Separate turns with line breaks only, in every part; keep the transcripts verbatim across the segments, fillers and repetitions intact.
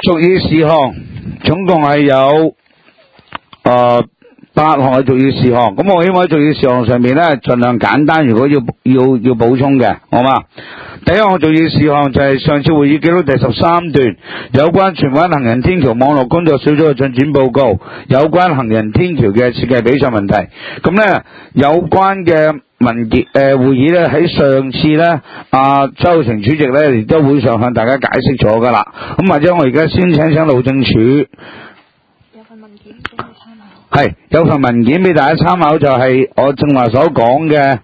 屬議事項總共係有誒八項嘅屬議事項，咁我希望喺屬議事項上面咧盡量簡單，如果要要要補充嘅，好嘛？第一項屬議事項就係上次會議記錄第十三段，有關荃灣行人天橋網絡工作小組嘅進展報告，有關行人天橋嘅設計比賽問題。咁咧有關嘅文件誒、呃、會議咧喺上次咧阿周成主席咧亦都會上向大家解釋咗噶啦。咁或者我而家先請請路政署。有份文件俾你參考。係有份文件俾大家參考，就係我正話所講嘅。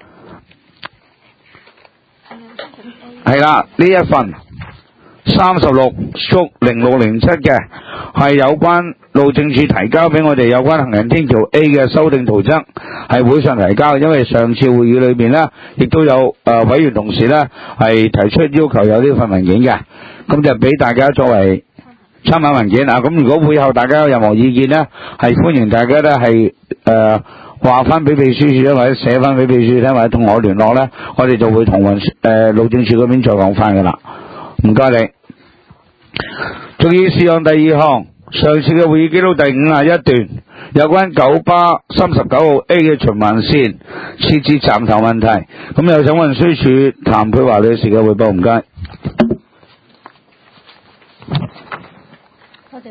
係啦，呢一份三十六縮零六零七嘅係有關路政署提交俾我哋有關行人天橋 A 嘅修訂圖則，係會上提交。因為上次會議裏邊呢，亦都有誒、呃、委員同事呢係提出要求有呢份文件嘅，咁就俾大家作為參考文件啊。咁如果會後大家有任何意見呢，係歡迎大家呢係誒話翻俾秘書處，或者寫翻俾秘書處，或者同我聯絡咧，我哋就會同運誒路政署嗰邊再講翻噶啦。唔該你。屬議事項第二項，上次嘅會議記錄第五十一段，有關九巴三十九號 A 嘅循環線設置站頭問題，咁有請運輸署譚佩華女士嘅匯報，唔該。多謝。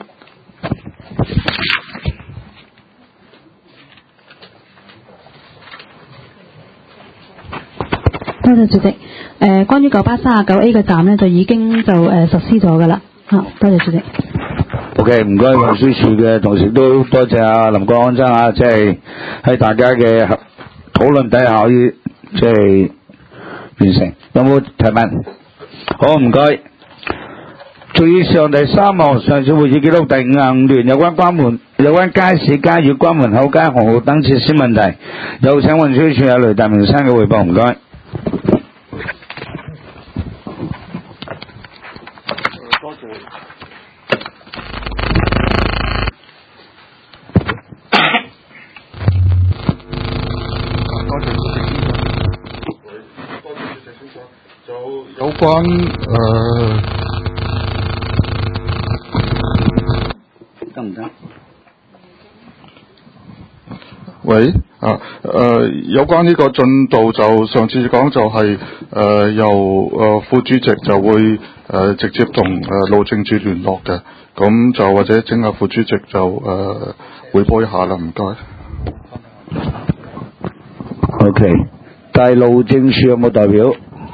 多謝主席。誒、呃，關於九巴三十九 A 嘅站呢，就已經就誒、呃、實施咗噶啦。嚇，多謝主席。
O.K. 唔該，運輸署嘅同時都多謝阿林國安生啊，即係喺大家嘅討論底下可以即係完成。有冇提問？好，唔該。屬議事項第三項，上次會議記錄第五十五段，有關關門、有關街市街與關門口街紅綠燈設施問題，有請運輸署有雷達明生嘅匯報，唔該。
有關誒
得唔得？
喂啊誒、呃，有關呢個進度就上次講就係、是、誒、呃、由誒、呃、副主席就會誒、呃、直接同誒、呃、路政署聯絡嘅，咁就或者請阿副主席就誒彙報一下啦，唔該。
O.K. 但係路政署有冇代表？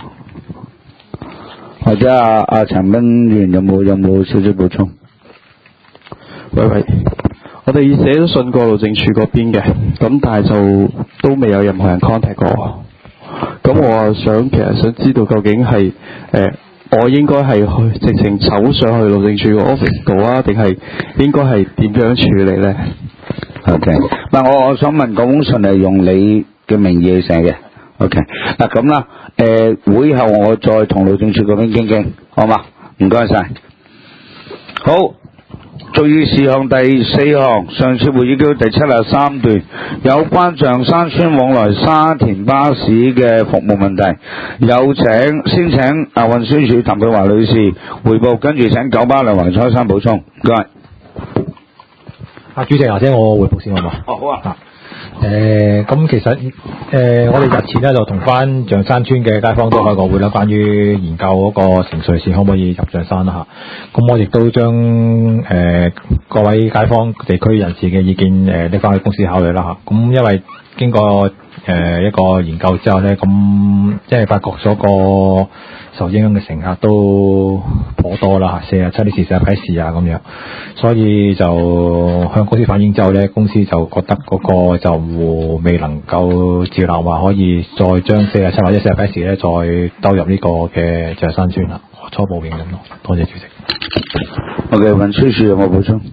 或者阿阿陳斌議員有冇有冇少少補充？
喂喂，我哋寫咗信過路政署嗰邊嘅，咁但係就都未有任何人 contact 過。咁我啊想其實想知道究竟係誒、呃、我應該係去直情走上去路政署個 office 度啊，定係應該係點樣處理咧
？OK，嗱我我想問嗰封信係用你嘅名義去寫嘅。OK， 嗱咁啦，誒、呃、會後我再同路政署嗰邊傾傾，好嘛？唔該晒。好，屬議事項第四項，上次會議記錄第七十三段，有關象山村往來沙田巴士嘅服務問題，有請先請啊運輸署譚佩華女士匯報，跟住請九巴梁宏初生補充，唔該。
啊，主席，或者我匯報先好嘛？
哦，好啊。
誒咁、呃、其實誒、呃、我哋日前咧就同翻象山村嘅街坊都開過會啦，關於研究嗰個城隧線可唔可以入象山啦嚇。咁我亦都將誒、呃、各位街坊地區人士嘅意見誒拎翻去公司考慮啦嚇。咁因為經過誒、呃、一個研究之後咧，咁即係發覺咗個受影響嘅乘客都頗多啦嚇，四十七啲事四十幾事啊咁樣，所以就向公司反映之後咧，公司就覺得嗰個就未能夠照納話可以再將四十七或者四十幾事咧再兜入呢個嘅象山村啦，初步認定咯。多謝主席。
OK， 運輸署有冇補充？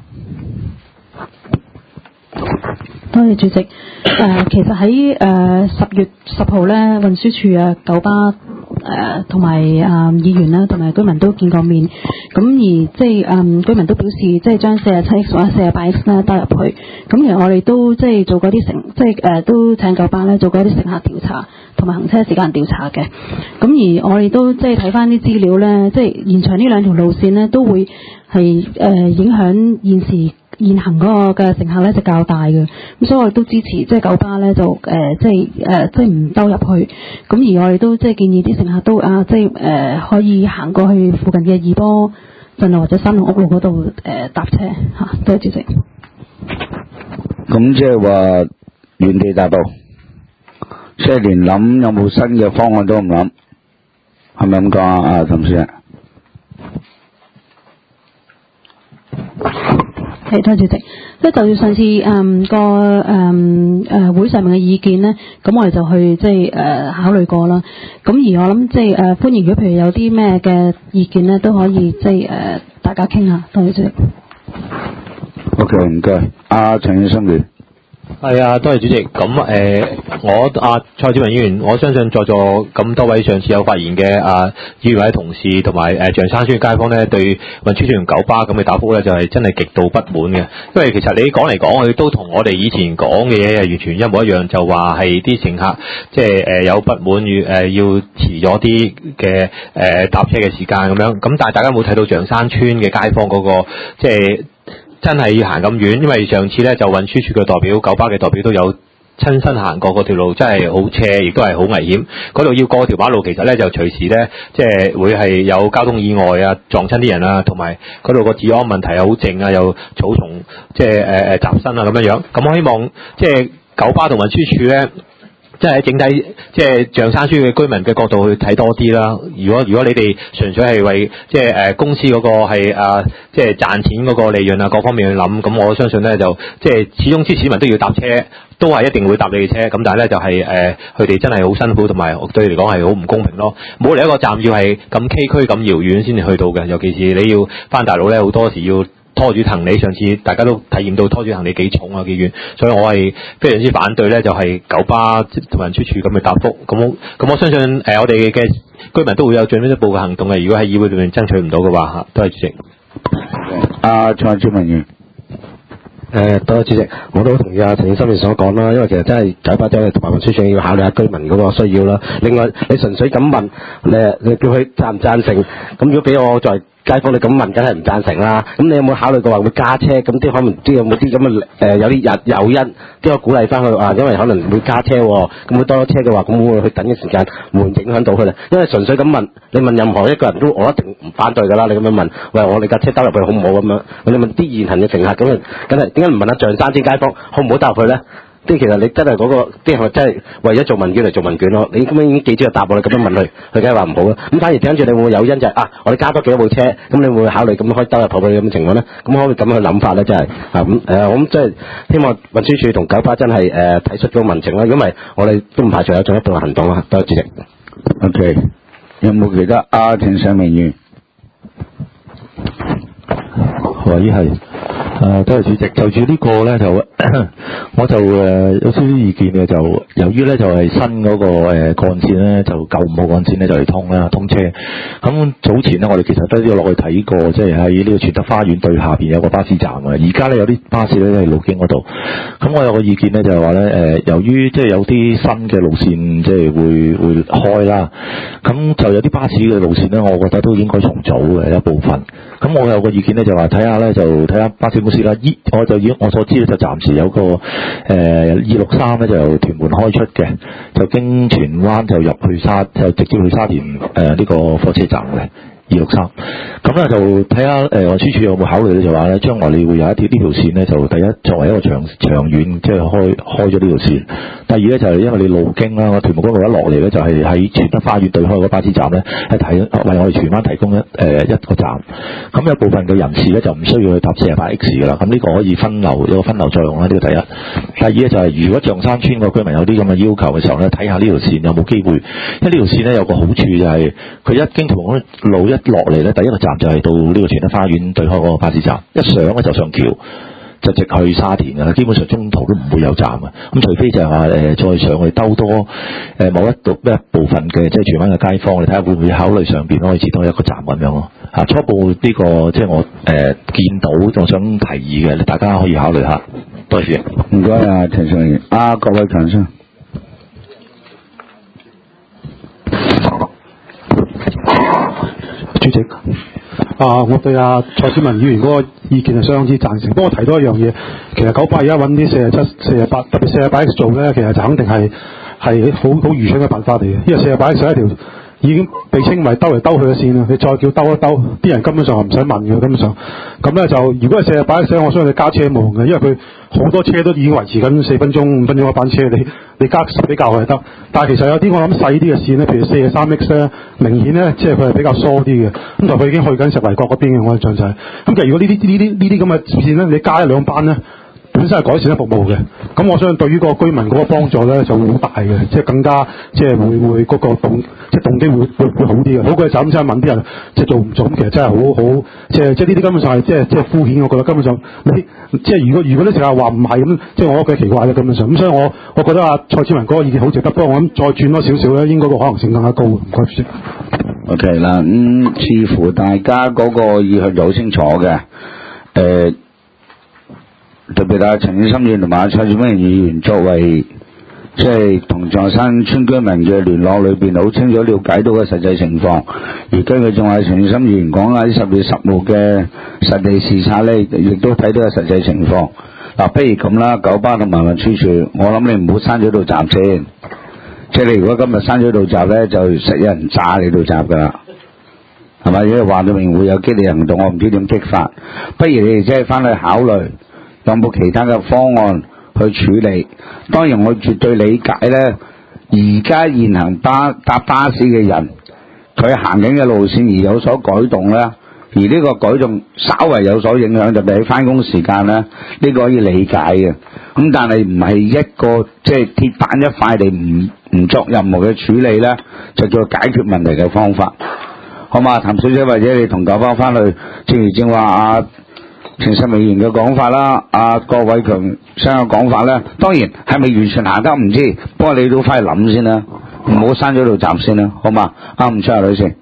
多謝主席。誒、呃，其實喺誒十月十號咧，運輸署啊九巴誒同埋啊議員啦，同埋居民都見過面，咁而即係誒居民都表示即係將四十七 X 或者四十八 X 咧兜入去，咁其實我哋都即係做過啲乘，即係誒都請九巴咧做過一啲乘客調查同埋行車時間調查嘅，咁而我哋都即係睇翻啲資料咧，即係延長呢兩條路線咧都會係誒、呃、影響現時現行嗰個嘅乘客咧就較大嘅，咁所以我哋都支持即係九巴咧就誒、呃、即係誒、呃、即係唔兜入去，咁而我哋都即係建議啲乘客都啊即係誒、呃、可以行過去附近嘅二波鎮路或者三龍屋路嗰度誒搭車嚇，多謝主席。
咁即係話原地踏步，即係連諗有冇新嘅方案都唔諗，係咪咁講啊？啊，譚先生。
係，多謝主席。即係就住上次誒、嗯、個誒誒、呃、會上面嘅意見咧，咁我哋就去即係誒、呃、考慮過啦。咁而我諗即係誒、呃、歡迎，如果譬如有啲咩嘅意見咧，都可以即係誒、呃、大家傾下。多謝主席。
OK， 唔該。阿陳先生你。
係啊，多謝主席。咁誒、呃，我阿蔡志文議員，我相信在座咁多位上次有發言嘅啊議員或者同事，同埋誒象山邨嘅街坊咧，對運輸署同九巴咁嘅答覆咧，就係、是、真係極度不滿嘅。因為其實你講嚟講去都同我哋以前講嘅嘢係完全一模一樣，就話係啲乘客即係誒有不滿與誒、呃、要遲咗啲嘅誒搭車嘅時間咁樣。咁但係大家有冇睇到象山邨嘅街坊嗰、那個即係？真係要行咁遠，因為上次咧就運輸署嘅代表、九巴嘅代表都有親身行過嗰條路，真係好斜，亦都係好危險。嗰度要過條馬路，其實咧就隨時咧即係會係有交通意外啊，撞親啲人啊，同埋嗰度個治安問題又好靜啊，又草叢即係誒誒雜身啊咁樣樣。咁我希望即係九巴同運輸署咧。即係喺整體，即係象山邨嘅居民嘅角度去睇多啲啦。如果如果你哋純粹係為即係誒公司嗰個係啊，即係賺錢嗰個利潤啊，各方面去諗，咁我相信咧就即係始終啲市民都要搭車，都係一定會搭你嘅車。咁但係咧就係、是、誒，佢、呃、哋真係好辛苦，同埋對你嚟講係好唔公平咯。冇嚟一個站要係咁崎嶇、咁遙遠先至去到嘅，尤其是你要返大陸咧，好多時要拖住行李，上次大家都體驗到拖住行李幾重啊幾遠，所以我係非常之反對咧，就係、是、九巴同運輸署咁嘅答覆。咁咁我相信誒、呃、我哋嘅居民都會有進一步嘅行動嘅。如果喺議會裏面爭取唔到嘅話嚇，多謝主席。
阿蔡志文議員。
誒，多謝主席，我都同意阿陳先生所講啦，因為其實真係九巴真係同埋運輸署要考慮下居民嗰個需要啦。另外，你純粹咁問，你你叫佢贊唔贊成？咁如果俾我在街坊你咁問，梗係唔贊成啦。咁你有冇考慮過話會加車？咁啲可能啲有冇啲咁嘅誒有啲誘誘因，都有鼓勵翻佢啊？因為可能會加車，咁會多咗車嘅話，咁會唔會去等嘅時間會影響到佢咧？因為純粹咁問，你問任何一個人都我一定唔反對㗎啦。你咁樣問，喂，我哋架車兜入去好唔好咁樣？你問啲現行嘅乘客咁啊，梗係點解唔問下象山邨街坊好唔好兜入去咧？即係其實你真係嗰、那個，啲係咪真係為咗做問卷嚟做問卷咯？你咁樣已經記住個答案，你咁樣問佢，佢梗係話唔好啦。咁反而跟住你會唔會有因就係、是、啊，我哋加多幾多部車，咁你會唔會考慮咁可以兜入去咁嘅情況咧？咁可唔可以咁樣去諗法咧？真係啊咁誒，我諗即係希望運輸署同九巴真係誒睇出咗民情啦。如果唔係，我哋都唔排除有進一步嘅行動啦。多謝主席。
O K， 有冇其他阿田上明員？
喂，係。誒，多謝主席。就住呢個咧，就我就誒、呃、有少少意見嘅，就由於咧就係、是、新嗰、那個誒幹線咧，就九五號幹線咧就嚟通啦，通車。咁早前咧，我哋其實都要落去睇過，即係喺呢個全德花園對下邊有個巴士站嘅。而家咧有啲巴士咧都係路經嗰度。咁我有個意見咧，就係話咧誒，由於即係有啲新嘅路線即係會會開啦，咁就有啲巴士嘅路線咧，我覺得都應該重組嘅一部分。咁我有個意見咧，就話睇下咧，就睇下巴士公司啦。依我就以我所知咧，就暫時有個誒二六三咧，就由屯門開出嘅，就經荃灣就入去沙，就直接去沙田誒呢、呃這個火車站嘅。二六三，咁咧就睇下誒運輸署有冇考慮咧，就話咧將來你會有一啲呢條線咧，就第一作為一個長長遠，即係開開咗呢條線。第二咧就係因為你路經啦，我屯門嗰度一落嚟咧，就係喺荃德花園對開嗰巴士站咧，係提為我哋荃灣提供一誒、呃、一個站。咁有部分嘅人士咧就唔需要去搭四十八 X 噶啦，咁呢個可以分流，有個分流作用啦。呢個第一。第二咧就係如果象山邨個居民有啲咁嘅要求嘅時候咧，睇下呢條線有冇機會，因為呢條線咧有個好處就係佢一經屯門路一落嚟咧，第一個站就係到呢個荃德花園對開嗰個巴士站，一上咧就上橋， 就直去沙田㗎啦，基本上中途都唔會有站嘅。咁除非就係話誒再上去兜多誒、呃、某一度一部分嘅即係荃灣嘅街坊，我哋睇下會唔會考慮上邊可以設多一個站咁樣咯。嚇，初步呢、這個即係我誒、呃、見到，我想提議嘅，大家可以考慮下。多謝。
唔該啊，陳尚賢。啊，郭偉強先。
主席，啊，我對阿蔡子文議員嗰個意見係相當之贊成。不過我提到一樣嘢，其實九巴而家揾啲四十七、四十八，特別四十八 X 做咧，其實就肯定係係好好愚蠢嘅辦法嚟嘅。因為四十八 X 一條已經被稱為兜嚟兜去嘅線啦，你再叫兜一兜，啲人根本上係唔使問嘅，根本上。咁咧就如果係四十八 X，我相信你加車冇用嘅，因為佢好多車都已經維持緊四分鐘、五分鐘一班車，你你加十比較係得。但係其實有啲我諗細啲嘅線咧，譬如四十三 X 咧，明顯咧即係佢係比較疏啲嘅。咁就佢已經去緊石圍角嗰邊嘅，我印象就係。咁其實如果呢啲呢啲呢啲咁嘅線咧，你加一兩班咧，本身係改善咗服務嘅，咁我相信對於嗰個居民嗰個幫助咧就會好大嘅，即係更加即係會會嗰個動即係動機會會會好啲嘅。好過就咁先問啲人即係做唔做，咁其實真係好好，即係即係呢啲根本上係即係即係敷衍，我覺得根本上你即係如果如果你成日話唔係咁，即係我覺得奇怪嘅根本上。咁所以我我覺得阿蔡志文嗰個意見好值得，不過我諗再轉多少少咧，應該個可能性更加高。唔該主席。
OK 啦，咁、嗯、似乎大家嗰個意向就好清楚嘅，誒、呃。特別啊，陳健森議員同埋蔡志文議員作為即係同象山村居民嘅聯絡裏邊，好清楚了解到嘅實際情況。而根據仲係陳健森議員講喺十月十號嘅實地視察咧，亦都睇到嘅實際情況。嗱、啊，不如咁啦，九巴同埋運輸署，我諗你唔好閂咗度閘先。即係你如果今日閂咗度閘咧，就實有人炸你度閘㗎啦，係咪？因為話到明會有激烈行動，我唔知點激發。不如你哋即係翻去考慮。有冇其他嘅方案去處理？當然，我絕對理解咧。而家現行巴搭巴士嘅人，佢行緊嘅路線而有所改動咧，而呢個改動稍為有所影響，特別喺翻工時間咧，呢、這個可以理解嘅。咁但係唔係一個即係鐵板一塊地唔唔作任何嘅處理咧，就叫解決問題嘅方法。好嘛，譚小姐或者你同九巴翻去，正如正話啊。陳世美議員嘅講法啦，阿郭偉強生嘅講法咧，當然係咪完全行得唔知，不過你都翻去諗先啦，唔好閂咗度閘先啦，好嘛？啱唔出啊，女士。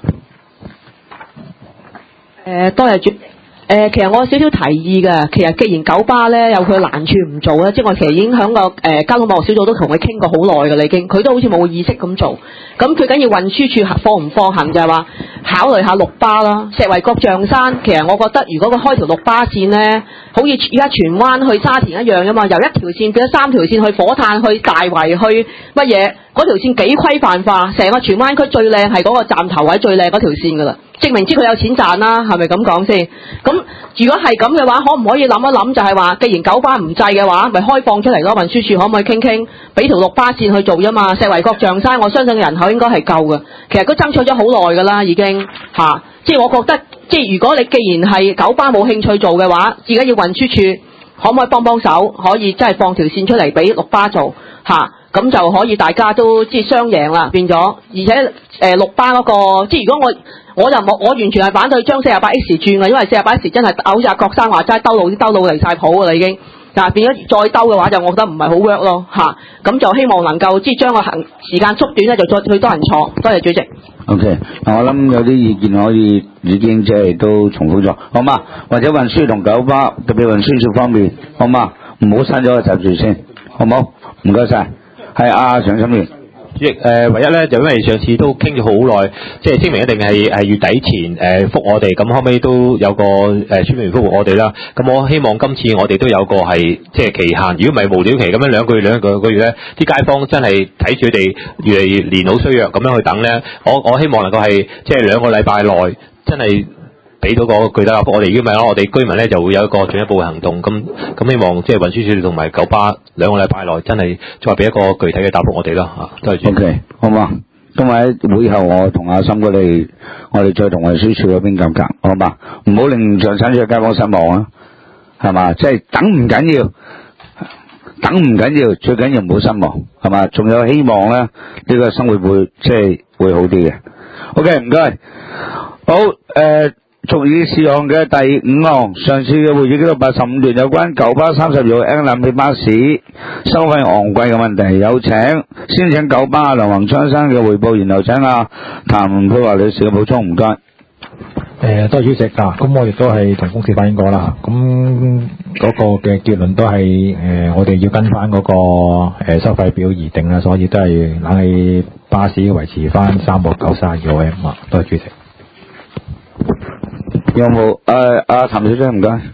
誒，多謝主。誒、呃，其實我有少少提議嘅。其實既然九巴咧有佢嘅難處唔做咧，即係我其實已經喺個誒交通網絡小組都同佢傾過好耐㗎啦，已經佢都好似冇意識咁做。咁最緊要運輸處放唔放行就係話考慮下綠巴啦。石圍角象山，其實我覺得如果佢開條綠巴線咧，好似而家荃灣去沙田一樣㗎嘛，由一條線變咗三條線去火炭、去大圍、去乜嘢，嗰條線幾規範化，成個荃灣區最靚係嗰個站頭位最靚嗰條線㗎啦。證明知佢有錢賺啦，係咪咁講先？咁如果係咁嘅話，可唔可以諗一諗？就係話，既然九巴唔制嘅話，咪開放出嚟咯。運輸署可唔可以傾傾，俾條綠巴線去做啫嘛？石圍角象山，我相信人口應該係夠嘅。其實都爭取咗好耐㗎啦，已經嚇、啊。即係我覺得，即係如果你既然係九巴冇興趣做嘅話，而家要運輸署可唔可以幫幫手？可以真係放條線出嚟俾綠巴做嚇。啊咁就可以大家都即係雙贏啦，變咗，而且誒、呃、綠巴嗰、那個，即係如果我我就冇，我完全係反對將四十八 X 轉嘅，因為四十八 X 真係好似阿郭生話齋兜路兜路離晒譜㗎啦已經，但係變咗再兜嘅話就我覺得唔係好 work 咯嚇，咁、啊、就希望能夠即係將個行時間縮短咧，就再去多人坐。多謝主席。
OK，嗱我諗有啲意見可以已經即係都重複咗，好嘛？或者運輸同九巴特別運輸署方面，好嘛？唔好刪咗個集住先，好冇？唔該晒。係啊，常心員。
主席，誒唯一咧就因為上次都傾咗好耐，即係聲明一定係係月底前誒、呃、覆我哋，咁後尾都有個誒書面回覆我哋啦。咁我希望今次我哋都有個係即係期限，如果唔係無了期咁樣兩個月兩個個月咧，啲街坊真係睇住佢哋越嚟越年老衰弱咁樣去等咧，我我希望能夠係即係兩個禮拜內真係俾到個具體答覆，我哋如果唔係咯，我哋居民咧就會有一個進一步嘅行動。咁咁希望即係運輸署同埋九巴兩個禮拜內真係再俾一個具體嘅答覆我哋啦嚇。多謝主席。
OK，好嘛？今日喺會後我同阿森哥哋，我哋再同運輸署嗰邊夾夾，好嘛？唔好令上產區嘅街坊失望啊，係嘛？即係等唔緊要，等唔緊要，最緊要唔好失望，係嘛？仲有希望咧，呢、呢個生活會即係會好啲嘅。OK，唔該。好誒。呃屬於事項嘅第五項，上次嘅會議記錄八十五段有關九巴三十號 N 冷氣巴士收費昂貴嘅問題，有請先請九巴梁宏昌生嘅匯報，然後請阿譚佩華女士嘅補充，唔該。
誒，多謝主席啊！咁我亦都係同公司反映過啦。咁嗰個嘅結論都係誒，我哋要跟翻嗰個誒收費表而定啦，所以都係冷氣巴士維持翻三個九三二號 M 啊。多謝主席。
有冇誒阿譚小姐唔該？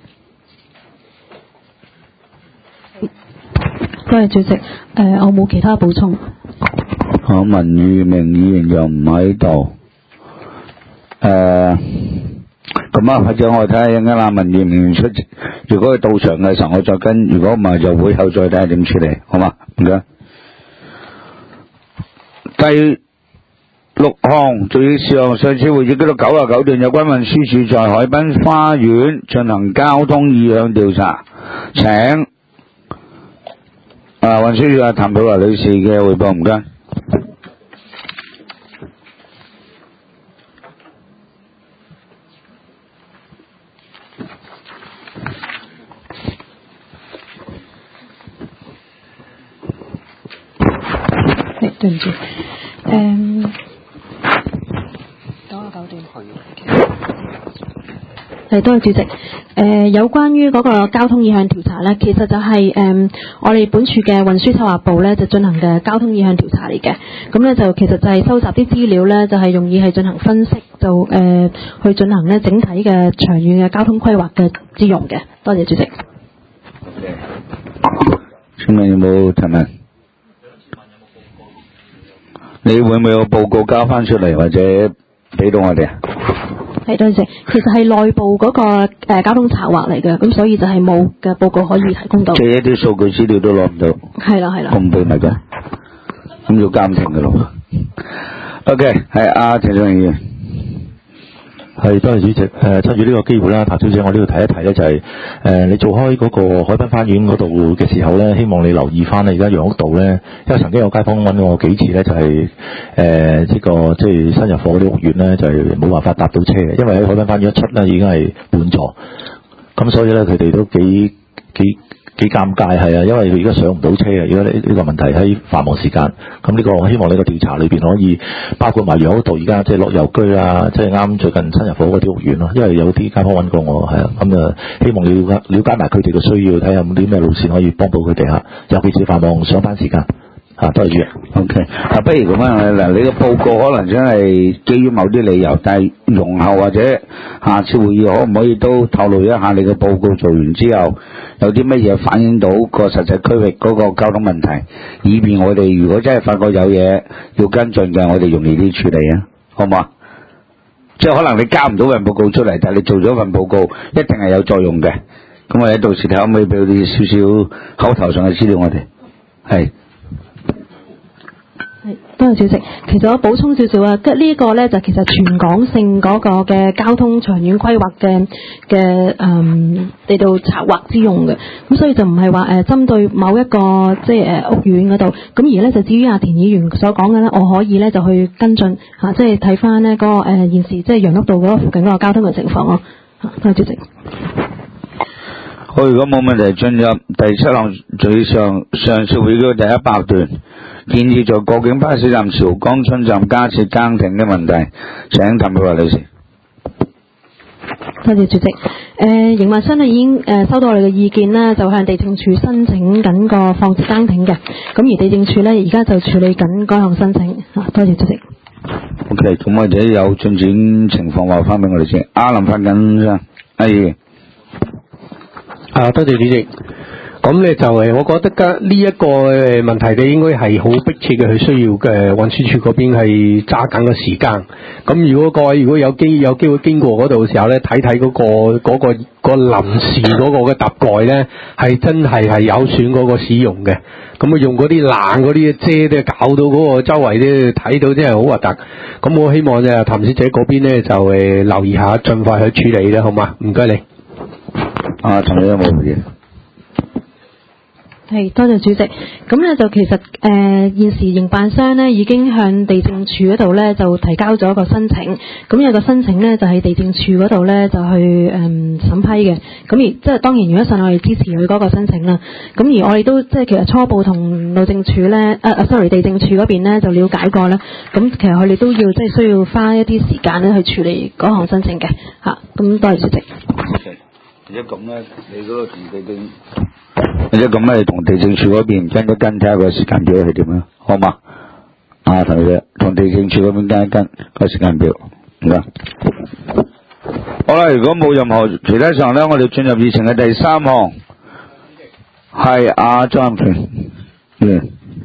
多謝主席。誒、呃，我冇其他補充。
好，文裕明議員又唔喺度。誒，咁啊，或者我睇下一陣間阿文裕明出，如果佢到場嘅時候，我再跟；如果唔係，就會後再睇下點處理，好嘛？唔該。第六項，注意事項，上次會議記錄九十九段有關運輸署在海濱花園進行交通意向調查，請啊運輸署阿譚佩華女士嘅匯報，唔該。
對唔住，誒九啊九段係多謝主席。誒、呃、有關於嗰個交通意向調查咧，其實就係、是、誒、呃、我哋本處嘅運輸策劃部咧就進行嘅交通意向調查嚟嘅。咁咧就其實就係收集啲資料咧，就係、是、用以係進行分析，就誒、呃、去進行咧整體嘅長遠嘅交通規劃嘅之用嘅。多謝主席。
請問有冇提問？你會唔會有報告交翻出嚟，或者俾到我哋啊？
係，多謝。其實係內部嗰、那個誒、呃、交通策劃嚟嘅，咁所以就係冇嘅報告可以提供到。
即係一啲數據資料都攞唔到。係
啦係啦。
咁秘密嘅，咁要監聽嘅咯。OK， 係阿田總議員。
係，多謝主席。誒、呃，趁住呢個機會啦，譚小姐，我呢度提一提咧，就係、是、誒、呃，你做開嗰個海濱花園嗰度嘅時候咧，希望你留意翻咧，而家楊屋道咧，因為曾經有街坊揾我幾次咧，就係誒呢個即係新入伙嗰啲屋苑咧，就係、是、冇辦法搭到車嘅，因為喺海濱花園一出咧已經係滿座，咁所以咧佢哋都幾幾。幾尷尬係啊，因為佢而家上唔到車啊！而家呢呢個問題喺繁忙時間，咁呢個我希望呢個調查裏邊可以包括埋楊屋道而家即係落遊居啊，即係啱最近新入伙嗰啲屋苑咯。因為有啲街坊揾過我係啊，咁啊希望了解了解埋佢哋嘅需要，睇下有冇啲咩路線可以幫到佢哋嚇，尤其是繁忙上班時間。啊，多謝主席。
O K， 啊，不如咁樣嗱，你個報告可能真係基於某啲理由，但係容後或者下次會議可唔可以都透露一下你個報告做完之後有啲乜嘢反映到個實際區域嗰個交通問題，以便我哋如果真係發覺有嘢要跟進嘅，我哋容易啲處理啊，好唔好啊？即係可能你交唔到份報告出嚟，但係你做咗份報告一定係有作用嘅。咁我哋到時睇可唔可以俾啲少少口頭上嘅資料我哋，係。
多謝主席。其實我補充少少啊，即係呢個咧就其實全港性嗰個嘅交通長遠規劃嘅嘅誒嚟到策劃之用嘅，咁所以就唔係話誒針對某一個即係誒屋苑嗰度，咁而咧就至於阿田議員所講嘅咧，我可以咧就去跟進嚇，即係睇翻呢嗰個誒現時即係楊屋道嗰個附近嗰個交通嘅情況咯。嚇，多謝主席。
好，如果冇問題，進入第七項最上上次會議嘅第一百段，建議在過境巴士站潮江春站加設更亭嘅問題，請譚佩華女士。
多謝主席。誒、呃，營運商咧已經誒、呃、收到我哋嘅意見啦，就向地政處申請緊個放置更亭嘅，咁而地政處咧而家就處理緊該項申請。啊，多謝主席。
O K， 咁或者有進展情況話翻俾我哋先。阿林發緊先，係。
啊，多謝主席。咁咧就誒，我覺得嘅呢一個誒問題咧，應該係好迫切嘅，佢需要嘅運輸署嗰邊係揸緊嘅時間。咁如果各位如果有機有機會經過嗰度嘅時候咧，睇睇嗰個嗰、嗰個、嗰個臨時嗰個嘅搭蓋咧，係真係係有損嗰個使用嘅。咁啊用嗰啲冷嗰啲遮咧，搞到嗰個周圍咧睇到真係好核突。咁我希望咧，譚小姐嗰邊咧就誒留意下，盡快去處理啦，好嘛？唔該你。
啊，陳女有冇嘢？
係，多謝主席。咁咧就其實誒、呃、現時營辦商咧已經向地政處嗰度咧就提交咗一個申請，咁有個申請咧就喺地政處嗰度咧就去誒、嗯、審批嘅。咁而即係當然如果信我哋支持佢嗰個申請啦。咁而我哋都即係其實初步同路政處咧，啊啊 sorry 地政處嗰邊咧就了解過啦。咁其實佢哋都要即係需要花一啲時間咧去處理嗰項申請嘅嚇。咁多謝主席。
或者咁咧，你嗰個同地政，或者咁咧，同地政處嗰邊跟一跟睇下個時間表係點樣，好嘛？啊，同佢同地政處嗰邊跟一跟個時間表，唔該。好啦，如果冇任何其他上咧，我哋進入議程嘅第三項，係阿張權，嗯。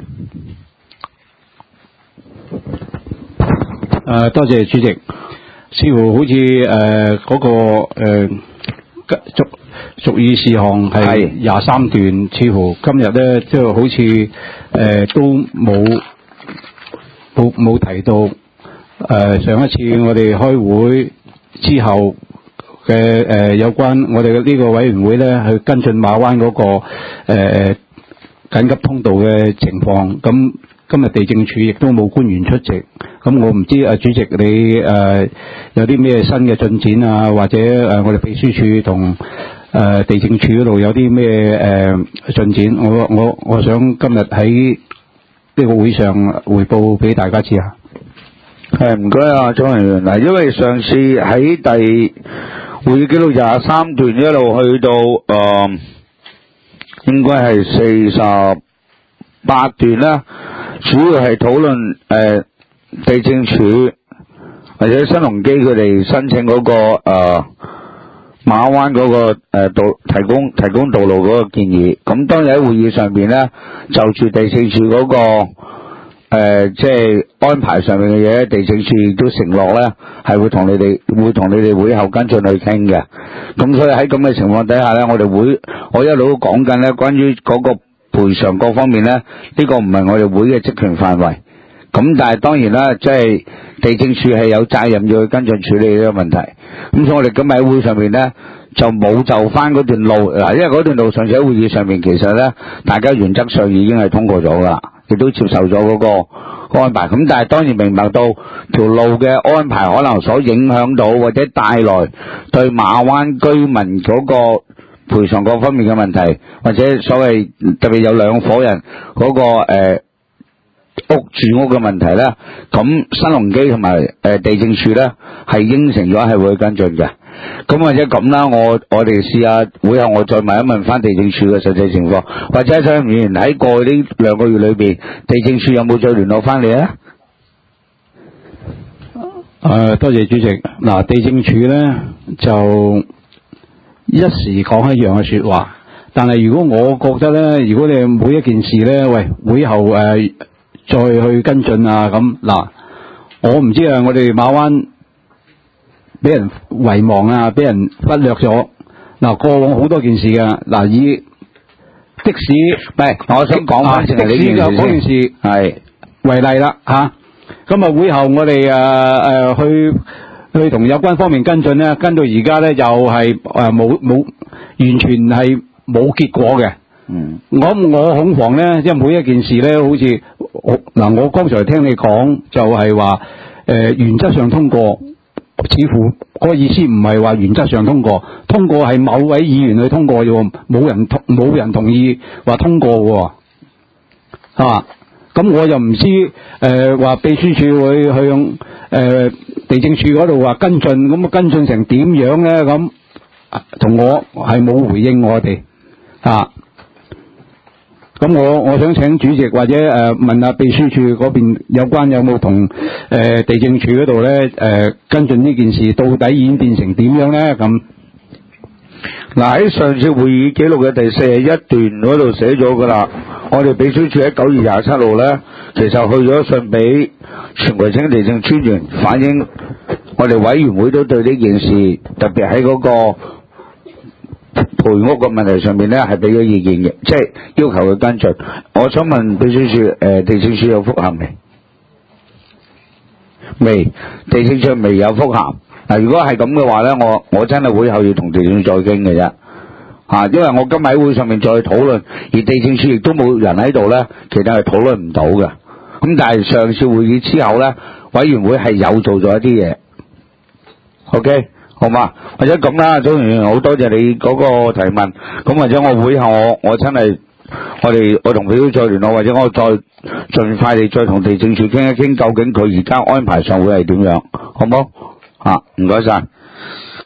誒，多謝主席。似乎好似誒嗰個誒。呃俗俗議事項係廿三段，似乎今日咧即係好似誒、呃、都冇冇冇提到誒、呃、上一次我哋開會之後嘅誒、呃、有關我哋嘅呢個委員會咧去跟進馬灣嗰、那個誒、呃、緊急通道嘅情況，咁今日地政處亦都冇官員出席。咁我唔知啊，主席你誒、呃、有啲咩新嘅進展啊，或者誒、呃、我哋秘書處同誒、呃、地政處嗰度有啲咩誒進展？我我我想今日喺呢個會上彙報俾大家知啊。
係唔該啊，張議員嗱，因為上次喺第會議記錄廿三段一路去到誒、呃，應該係四十八段啦，主要係討論誒。呃地政處或者新鴻基佢哋申請嗰、那個誒、呃、馬灣嗰、那個誒、呃、道提供提供道路嗰個建議，咁當日喺會議上邊咧，就住地政處嗰、那個誒、呃、即係安排上面嘅嘢，地政處亦都承諾咧係會同你哋會同你哋會後跟進去傾嘅。咁所以喺咁嘅情況底下咧，我哋會我一路都講緊咧，關於嗰個賠償各方面咧，呢、這個唔係我哋會嘅職權範圍。咁但係當然啦，即係地政處係有責任要去跟進處理呢個問題。咁所以我哋今日喺會上面咧就冇就翻嗰段路嗱，因為嗰段路上次喺會議上面其實咧大家原則上已經係通過咗噶啦，亦都接受咗嗰個安排。咁但係當然明白到條路嘅安排可能所影響到或者帶來對馬灣居民嗰個賠償各方面嘅問題，或者所謂特別有兩夥人嗰、嗰個誒。呃屋住屋嘅問題咧，咁新鴻基同埋誒地政處咧係應承咗係會跟進嘅。咁或者咁啦，我我哋試下會後我再問一問翻地政處嘅實際情況，或者張議員喺過去呢兩個月裏邊，地政處有冇再聯絡翻你啊？
誒、呃，多謝主席。嗱、呃，地政處咧就一時講一樣嘅說話，但係如果我覺得咧，如果你每一件事咧，喂，會後誒。呃再去跟進啊！咁嗱，我唔知啊，我哋馬灣俾人遺忘啊，俾人忽略咗。嗱，過往好多件事㗎。嗱，以的士，唔係，我想講翻的士嘅嗰件事係為例啦嚇。咁啊，會後我哋誒誒去去同有關方面跟進咧，跟到而家咧又係誒冇冇完全係冇結果嘅。嗯，我我恐慌咧，因為每一件事咧，好似嗱，我剛才聽你講就係話，誒、呃，原則上通過，似乎個意思唔係話原則上通過，通過係某位議員去通過嘅，冇人同冇人同意話通過嘅，係嘛？咁我又唔知誒話、呃、秘書處會向誒、呃、地政處嗰度話跟進，咁跟進成點樣咧？咁同我係冇回應我哋啊。咁我我想請主席或者誒、呃、問下秘書處嗰邊有關有冇同誒地政處嗰度咧誒跟進呢件事，到底演變成點樣咧？咁
嗱，喺上次會議記錄嘅第四十一段嗰度寫咗噶啦，我哋秘書處喺九月廿七號咧，其實去咗信俾全葵青地政專員反映，我哋委員會都對呢件事，特別喺嗰個賠屋嘅問題上面咧係俾咗意見嘅，即係要求佢跟進。我想問秘書處誒、呃、地政處有覆函未？未，地政處未有覆函。嗱，如果係咁嘅話咧，我我真係會後要同地政處再傾嘅啫。 啊，因為我今日喺會上面再討論，而地政處亦都冇人喺度咧，其實係討論唔到嘅。咁但係上次會議之後咧，委員會係有做咗一啲嘢。OK， 好嘛？或者咁啦，總然好多謝你嗰個提問。咁或者我會後我我真係我哋我同佢再聯絡，或者我再盡快地再同地政處傾一傾，究竟佢而家安排上會係點樣，好冇？啊，唔該晒。